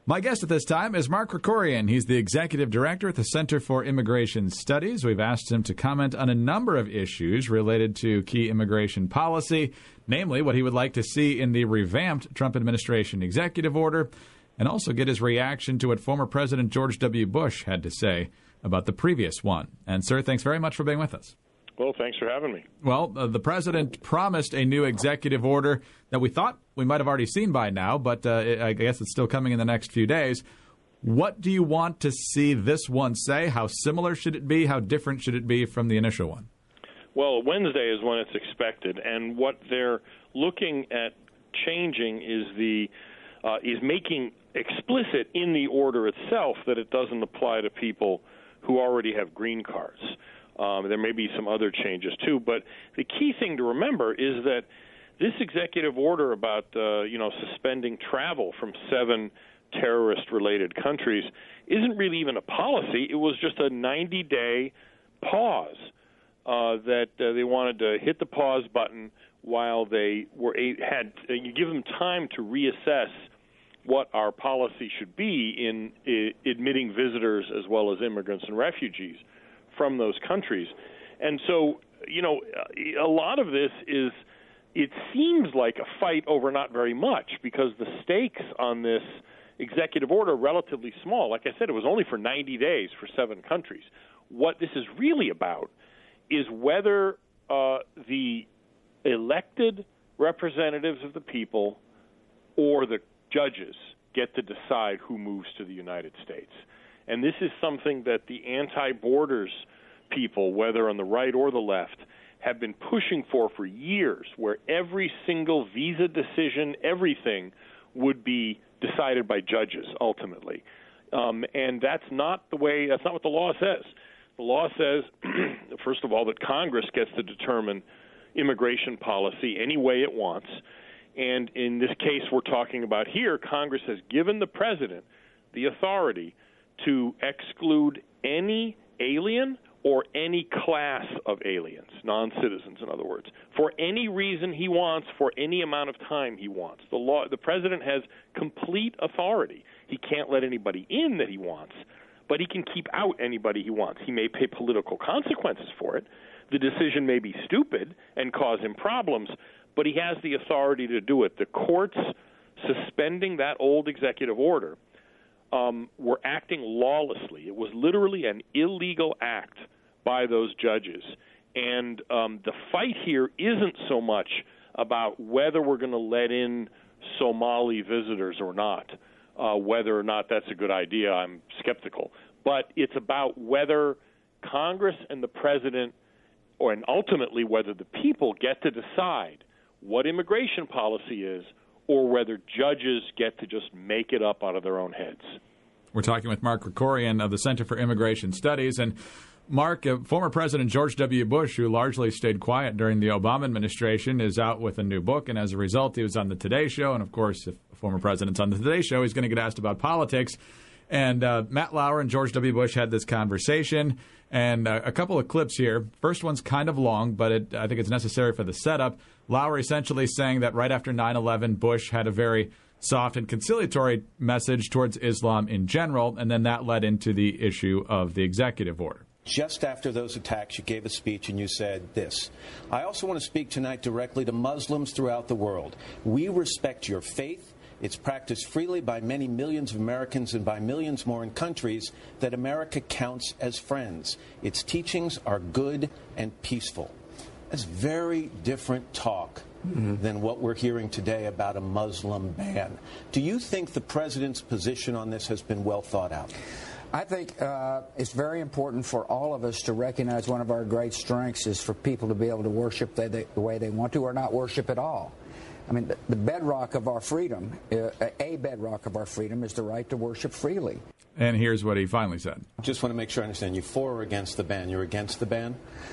My guest at this time is Mark Krikorian. He's the Executive Director at the Center for Immigration Studies. We've asked him to comment on a number of issues related to key immigration policy, namely what he would like to see in the revamped Trump administration executive order, and also get his reaction to what former President George W. Bush had to say about the previous one. And, sir, thanks very much for being with us. Well, thanks for having me. Well, the president promised a new executive order that we thought we might have already seen by now, but I guess it's still coming in the next few days. What do you want to see this one say? How similar should it be? How different should it be from the initial one? Well, Wednesday is when it's expected, and what they're looking at changing is making explicit in the order itself that it doesn't apply to people who already have green cards. There may be some other changes, too. But the key thing to remember is that this executive order about, suspending travel from 7 terrorist-related countries isn't really even a policy. It was just a 90-day pause that they wanted to hit the pause button while they you give them time to reassess what our policy should be in admitting visitors as well as immigrants and refugees from those countries. And so, a lot of this it seems like a fight over not very much because the stakes on this executive order are relatively small. Like I said, it was only for 90 days for 7 countries. What this is really about is whether the elected representatives of the people or the judges get to decide who moves to the United States. And this is something that the anti-borders people, whether on the right or the left, have been pushing for years, where every single visa decision, everything, would be decided by judges ultimately. And that's not what the law says. The law says, first of all, that Congress gets to determine immigration policy any way it wants. And in this case we're talking about here, Congress has given the president the authority to exclude any alien or any class of aliens, non-citizens in other words, for any reason he wants, for any amount of time he wants. The president has complete authority. He can't let anybody in that he wants, but he can keep out anybody he wants. He may pay political consequences for it. The decision may be stupid and cause him problems, but he has the authority to do it. The courts suspending that old executive order were acting lawlessly. It was literally an illegal act by those judges. And the fight here isn't so much about whether we're going to let in Somali visitors or not, whether or not that's a good idea. I'm skeptical. But it's about whether Congress and the president, and ultimately whether the people get to decide what immigration policy is, or whether judges get to just make it up out of their own heads. We're talking with Mark Krikorian of the Center for Immigration Studies. And Mark, former President George W. Bush, who largely stayed quiet during the Obama administration, is out with a new book. And as a result, he was on the Today Show. And, of course, if a former president's on the Today Show, he's going to get asked about politics. And Matt Lauer and George W. Bush had this conversation. And a couple of clips here. First one's kind of long, but I think it's necessary for the setup. Lauer essentially saying that right after 9/11, Bush had a very soft and conciliatory message towards Islam in general, and then that led into the issue of the executive order. Just after those attacks, you gave a speech and you said this: I also want to speak tonight directly to Muslims throughout the world. We respect your faith. It's practiced freely by many millions of Americans and by millions more in countries that America counts as friends. Its teachings are good and peaceful. That's very different talk than what we're hearing today about a Muslim ban. Do you think the president's position on this has been well thought out? I think it's very important for all of us to recognize one of our great strengths is for people to be able to worship the way they want to or not worship at all. I mean, the bedrock of our freedom, a bedrock of our freedom is the right to worship freely. And here's what he finally said. Just want to make sure I understand. You for or against the ban? You're against the ban?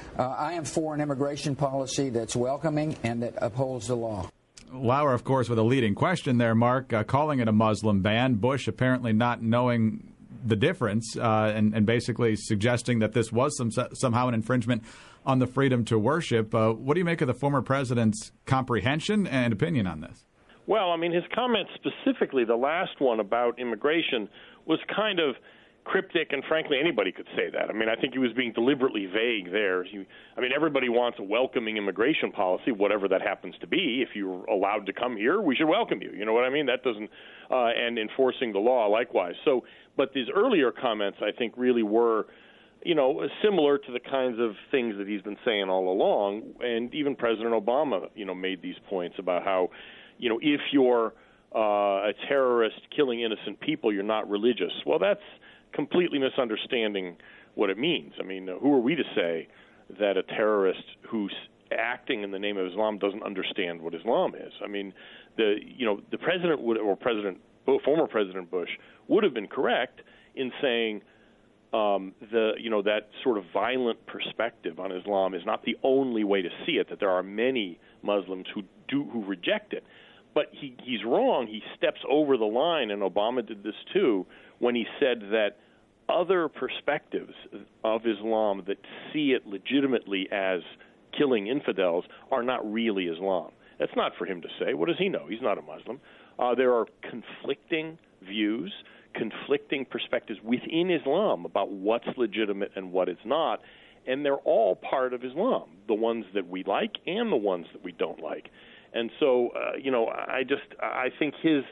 I am for an immigration policy that's welcoming and that upholds the law. Lauer, of course, with a leading question there, Mark, calling it a Muslim ban. Bush apparently not knowing the difference and basically suggesting that this was somehow an infringement on the freedom to worship. What do you make of the former president's comprehension and opinion on this? Well, I mean, his comment specifically, the last one about immigration, was kind of cryptic, and frankly, anybody could say that. I mean, I think he was being deliberately vague there. Everybody wants a welcoming immigration policy, whatever that happens to be. If you're allowed to come here, we should welcome you. You know what I mean? That doesn't, and enforcing the law likewise. So, but his earlier comments, I think, really were, similar to the kinds of things that he's been saying all along. And even President Obama, made these points about how, if you're a terrorist killing innocent people, you're not religious. Well, that's completely misunderstanding what it means. I mean, who are we to say that a terrorist who's acting in the name of Islam doesn't understand what Islam is? I mean, the president would, or former President Bush would have been correct in saying that sort of violent perspective on Islam is not the only way to see it, that there are many Muslims who reject it. But he's wrong. He steps over the line, and Obama did this too, when he said that other perspectives of Islam that see it legitimately as killing infidels are not really Islam. That's not for him to say. What does he know? He's not a Muslim. There are conflicting views, conflicting perspectives within Islam about what's legitimate and what is not, and they're all part of Islam, the ones that we like and the ones that we don't like. And so, I think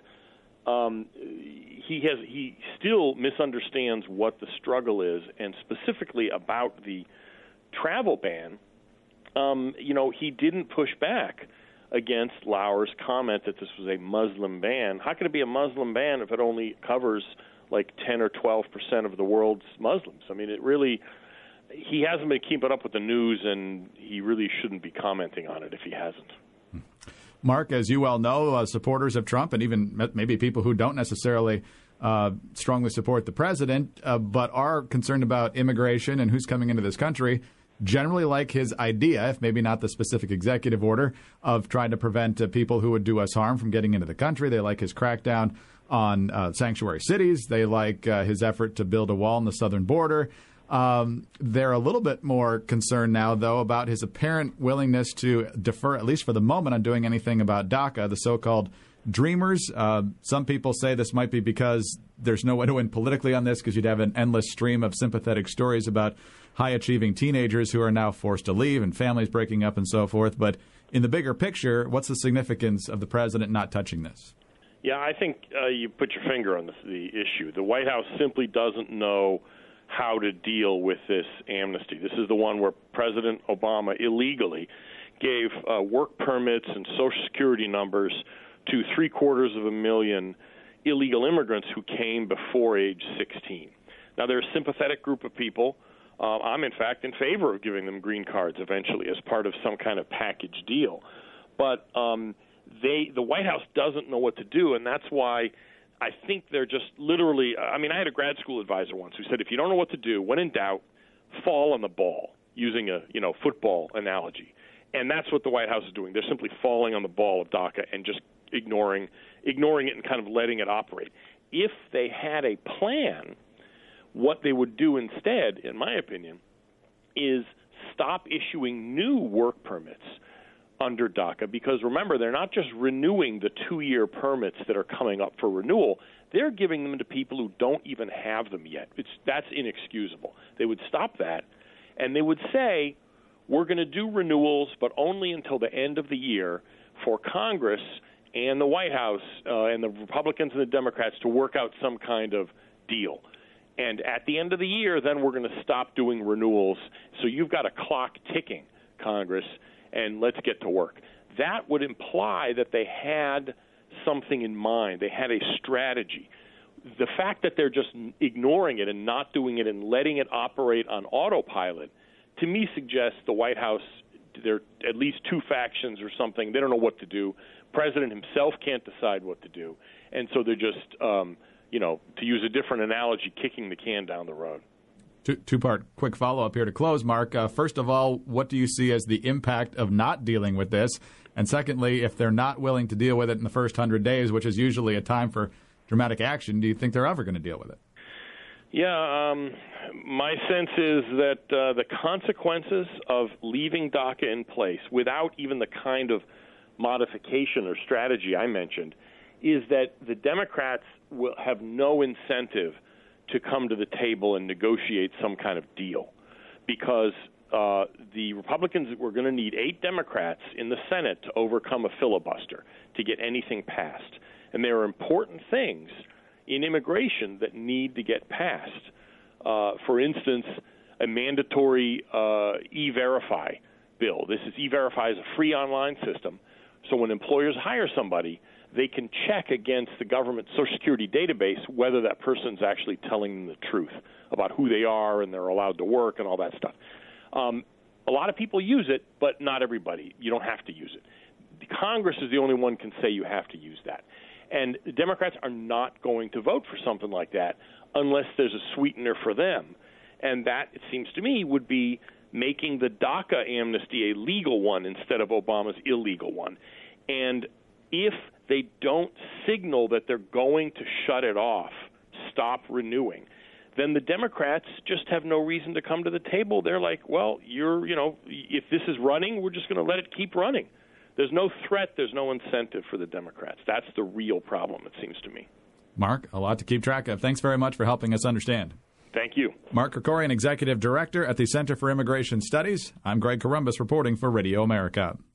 he still misunderstands what the struggle is, and specifically about the travel ban. He didn't push back against Lauer's comment that this was a Muslim ban. How can it be a Muslim ban if it only covers like 10 or 12% of the world's Muslims? I mean, he hasn't been keeping up with the news, and he really shouldn't be commenting on it if he hasn't. Mark, as you well know, supporters of Trump and even maybe people who don't necessarily strongly support the president but are concerned about immigration and who's coming into this country generally like his idea, if maybe not the specific executive order, of trying to prevent people who would do us harm from getting into the country. They like his crackdown on sanctuary cities. They like his effort to build a wall on the southern border. They're a little bit more concerned now, though, about his apparent willingness to defer, at least for the moment, on doing anything about DACA, the so-called Dreamers. Some people say this might be because there's no way to win politically on this, because you'd have an endless stream of sympathetic stories about high-achieving teenagers who are now forced to leave and families breaking up and so forth. But in the bigger picture, what's the significance of the president not touching this? Yeah, I think you put your finger on the issue. The White House simply doesn't know how to deal with this amnesty. This is the one where President Obama illegally gave work permits and Social Security numbers to 750,000 illegal immigrants who came before age 16. Now, they're a sympathetic group of people. I'm, in fact, in favor of giving them green cards eventually as part of some kind of package deal. But the White House doesn't know what to do, and that's why I think they're just literally – I had a grad school advisor once who said if you don't know what to do, when in doubt, fall on the ball, using a football analogy. And that's what the White House is doing. They're simply falling on the ball of DACA and just ignoring it and kind of letting it operate. If they had a plan, what they would do instead, in my opinion, is stop issuing new work permits under DACA, because remember, they're not just renewing the 2-year permits that are coming up for renewal. They're giving them to people who don't even have them yet. That's inexcusable. They would stop that, and they would say, we're going to do renewals, but only until the end of the year for Congress and the White House and the Republicans and the Democrats to work out some kind of deal. And at the end of the year, then we're going to stop doing renewals. So you've got a clock ticking, Congress, and let's get to work. That would imply that they had something in mind. They had a strategy. The fact that they're just ignoring it and not doing it and letting it operate on autopilot, to me, suggests the White House, there are at least two factions or something. They don't know what to do. President himself can't decide what to do. And so they're just, to use a different analogy, kicking the can down the road. Two-part quick follow-up here to close, Mark. First of all, what do you see as the impact of not dealing with this? And secondly, if they're not willing to deal with it in the first 100 days, which is usually a time for dramatic action, do you think they're ever going to deal with it? Yeah, my sense is that the consequences of leaving DACA in place without even the kind of modification or strategy I mentioned is that the Democrats will have no incentive to come to the table and negotiate some kind of deal, because the Republicans were going to need 8 Democrats in the Senate to overcome a filibuster to get anything passed. And there are important things in immigration that need to get passed. For instance, a mandatory E-Verify bill. This is E-Verify is a free online system, so when employers hire somebody, they can check against the government Social Security database whether that person's actually telling them the truth about who they are and they're allowed to work and all that stuff. A lot of people use it, but not everybody. You don't have to use it. Congress is the only one can say you have to use that. And the Democrats are not going to vote for something like that unless there's a sweetener for them. And that, it seems to me, would be making the DACA amnesty a legal one instead of Obama's illegal one. And if they don't signal that they're going to shut it off, stop renewing, then the Democrats just have no reason to come to the table. They're like, well, if this is running, we're just going to let it keep running. There's no threat. There's no incentive for the Democrats. That's the real problem, it seems to me. Mark, a lot to keep track of. Thanks very much for helping us understand. Thank you. Mark Krikorian, Executive Director at the Center for Immigration Studies. I'm Greg Corombos reporting for Radio America.